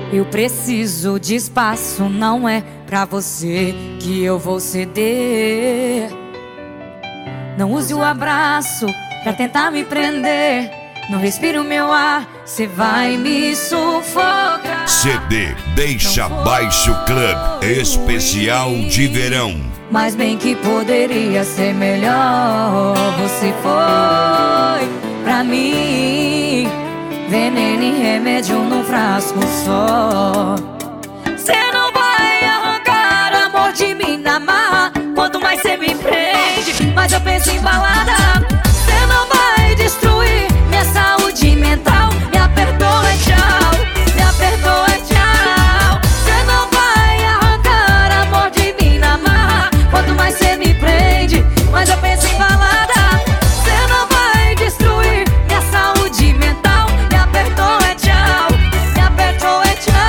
Eu preciso de espaço, não é pra você que eu vou ceder. Não use o abraço pra tentar me prender. Não respire o meu ar, cê vai me sufocar. CD Deixa Baixo Club Especial de Verão. Mas bem que poderia ser melhor. Você foi pra mim veneno e remédio num frasco só. Cê não vai arrancar amor de mim na marra. Quanto mais cê me prende, mais eu penso em balada. Cê não vai destruir minha saúde mental. Me apertou, é tchau. Me apertou, é tchau. Cê não vai arrancar amor de mim na marra. Quanto mais cê me prende, mais eu penso em balada. Cê não vai destruir minha saúde mental. Me apertou, é tchau. Me apertou, é tchau.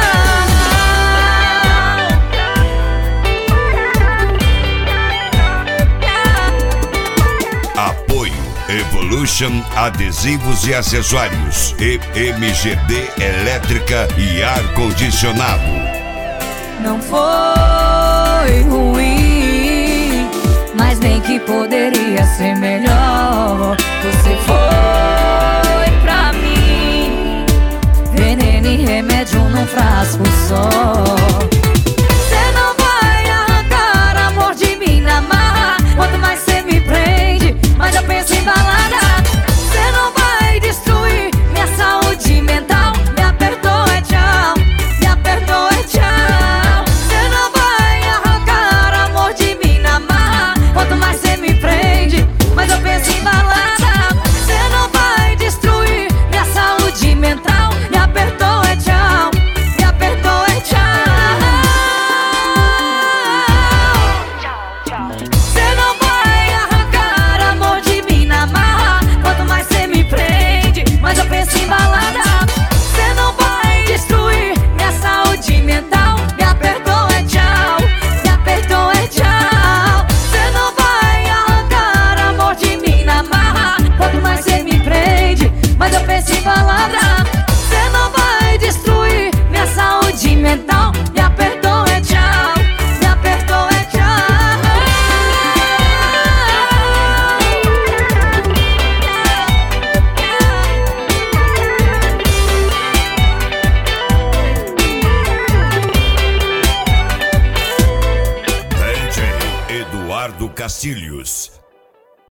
Apoio Evolution Adesivos e Acessórios e MGD Elétrica e Ar-Condicionado. Não foi ruim, mas bem que poderia ser melhor. Você foi pra mim veneno e remédio num frasco só. Cê não vai arrancar amor de mim na marra. Quanto mais cê me prende, mais eu penso em balada. Cê não vai destruir minha saúde mental. Me apertou, é tchau. Me apertou, é tchau. Cê não vai arrancar amor de mim na marra. Quanto mais cê me prende, mais eu penso em balada. Cê não vai destruir minha saúde mental. Me apertou, é tchau. Me apertou, é tchau. Cê não vai arrancar amor de mim na marra. Quanto mais cê me prende, mais eu penso em balada. Cê não vai destruir minha saúde mental. Me apertou, é tchau. Me apertou, é tchau. Cê não vai arrancar amor de mim na marra. Quanto mais cê me prende, mais eu penso em balada. Cê não vai destruir minha saúde mental. Me apertou, é tchau. Me apertou, é tchau. DJ Eduardo Castilhos.